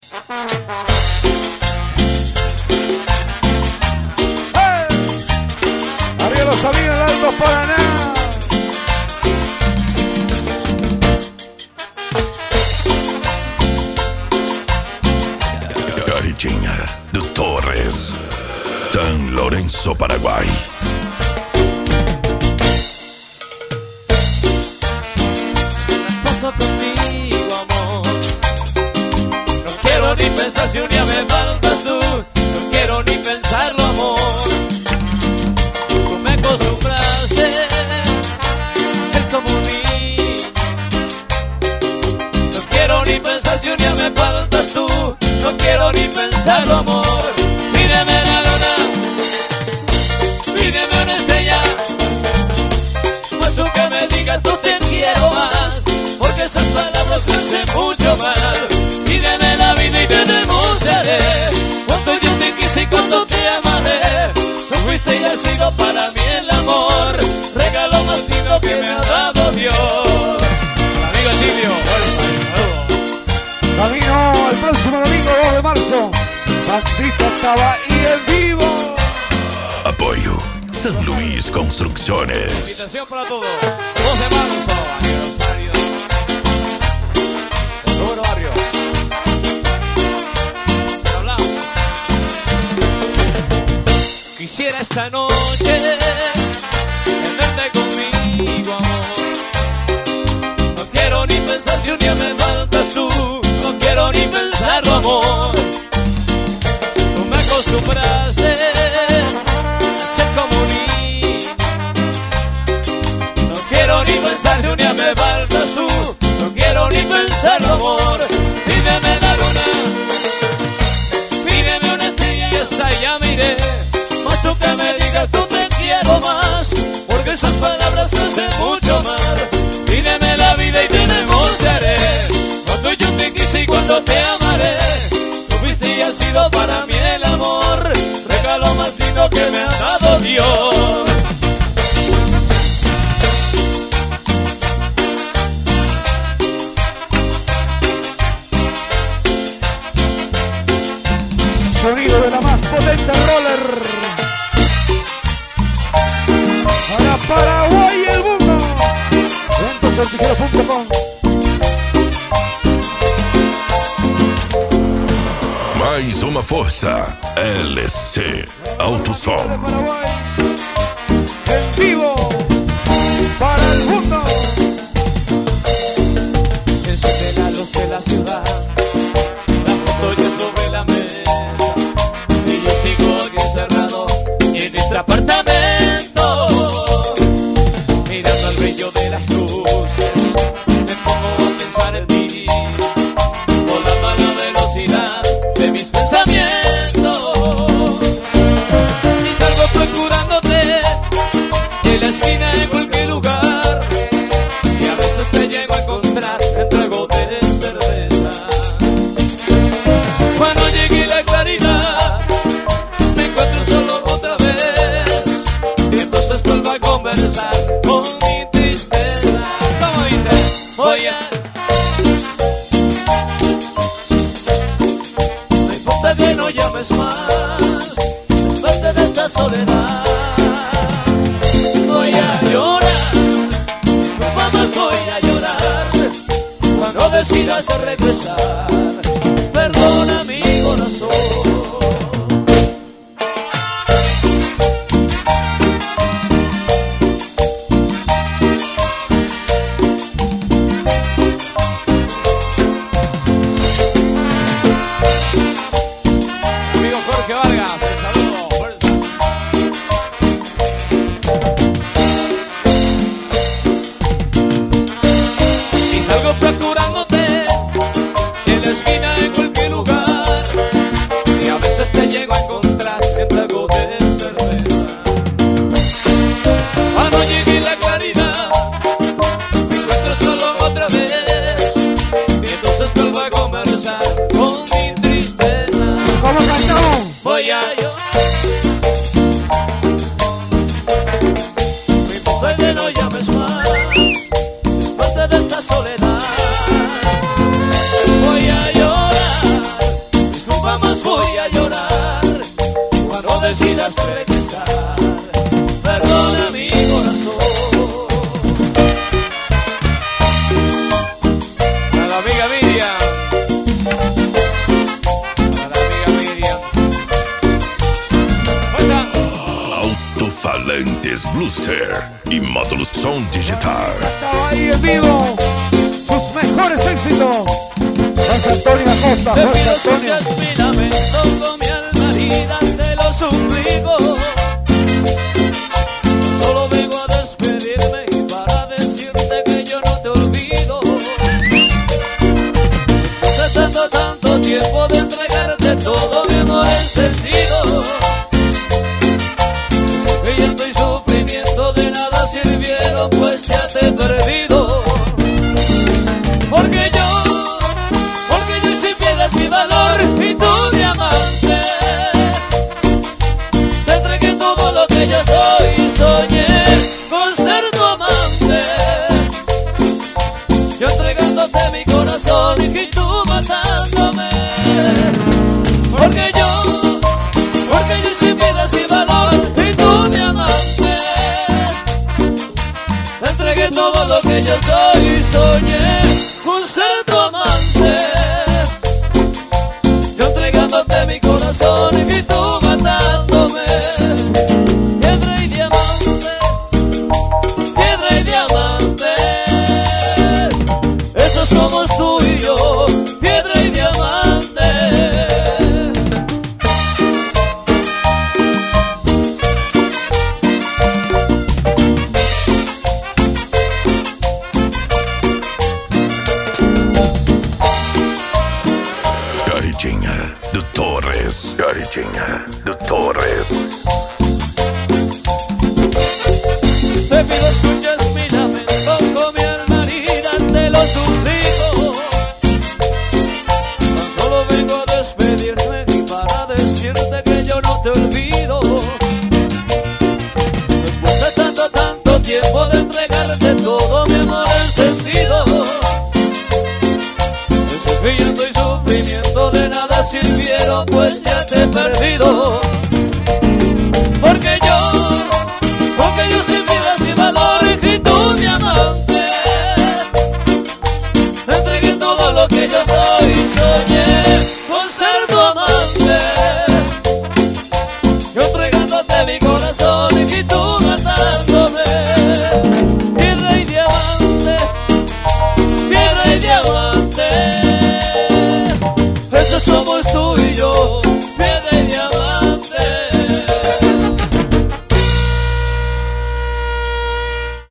Arriba los amigos del Alto Paraná. Cariña de Torres, San Lorenzo, Paraguay. Paso contigo, amor. No quiero ni pensar si un día me faltas tú. No quiero ni pensarlo, amor. Tú me acostumbraste a ser como un niño. No quiero ni pensar si un día me faltas tú. No quiero ni pensarlo, amor. Pídeme la luna, pídeme una estrella. Pues tú que me digas no te quiero más, porque esas palabras me hacen mucho mal. Pídeme la vida y te demostraré cuánto yo te quise y cuánto te amaré. Tú fuiste y has sido para mí el amor, regalo más lindo que me ha dado Dios. Amigo Silvio, Camino el próximo domingo 2 de marzo. Bandito estaba ahí en vivo. Apoyo San Luis Construcciones. invitación para todos. 2 de marzo, aniversario de Rubén Barrios. Hablamos. Quisiera esta noche tenerte conmigo, amor. No quiero ni pensar si un día me faltas tú. No quiero ni pensarlo, amor. Tú me acostumbraste a ser como un niño. No quiero ni pensar si un día me faltas tú. No quiero ni pensarlo, amor. Pídeme la luna, pídeme una estrella y esa ya me iré. Más tú que me digas no te quiero más, porque esas palabras me hacen mucho mal. Pídeme la vida y te demostraré cuando yo te quise y cuando te amaré. Tú fuiste y has sido para mí el amor, regalo más lindo que me ha dado Dios. Sonido de la más potente roller. Para Paraguay y el mundo. Eventosortijero.com. Mais uma força, LC Autosom. Paraguay. En vivo. Para el mundo. Se enciende la luz de la ciudad, la foto ya sobre la mesa, y yo sigo aquí encerrado en este apartamento, mirando el brillo de las luces. Me pongo a pensar en ti, volando a la velocidad de mis pensamientos, y salgo procurándote en la esquina, en cualquier lugar, y a veces te llego a encontrar entre gotas de cerveza. Cuando llegue la claridad, me encuentro solo otra vez, y entonces vuelvo a conversar con mi tristeza. Como dice, voy a... No importa que no llames más, es parte de esta soledad. Voy a llorar, nunca más voy a llorar, cuando decidas regresar. Perdona mi corazón. Amigo Jorge Vargas, un saludo, fuerza. Y salgo procurándote en la esquina. decidas regresar, perdona mi corazón. A la amiga Miriam. A la amiga Miriam. Faltan. Alto-falantes Bluster y módulos son digital. Estaba ahí en vivo. Sus mejores éxitos. José Antonio Acosta. Te José pido Antonio. escuches mi lamento con mi alma herida, te lo suplico. Solo vengo a despedirme y para decirte que yo no te olvido. Después de tanto tiempo de entregarte todo mi amor encendido, que llanto y sufrimiento de nada sirvieron, pues ya te he perdido. Porque yo sin piedras y valor y tú mi amante, te entregué todo lo que yo soy y soñé con ser tu amante. Yo entregándote mi corazón y tú matándome. Porque yo sin piedras y valor y tú mi amante, te entregué todo lo que yo soy y soñé con ser tu amante. Yo entregándote mi corazón y tú matándome. Piedra y diamante, piedra y diamante, eso somos tú y yo, piedra y diamante. Garidinha do Torres. Garidinha do Torres. Te pido escuches mi lamento con mi alma herida, te lo suplico. Tan solo vengo a despedirme y para decirte que yo no te olvido. Después de tanto tiempo de entregarte todo mi amor encendido, el sufrimiento y sufrimiento de nada sirvieron, pues ya te he perdido. Porque yo sin piedras y valor y tú mi amante, te entregué todo lo que yo soy y soñé con ser tu amante. Yo entregándote mi corazón y tú matándome. Piedra y diamante, piedra y diamante, eso somos tú y yo.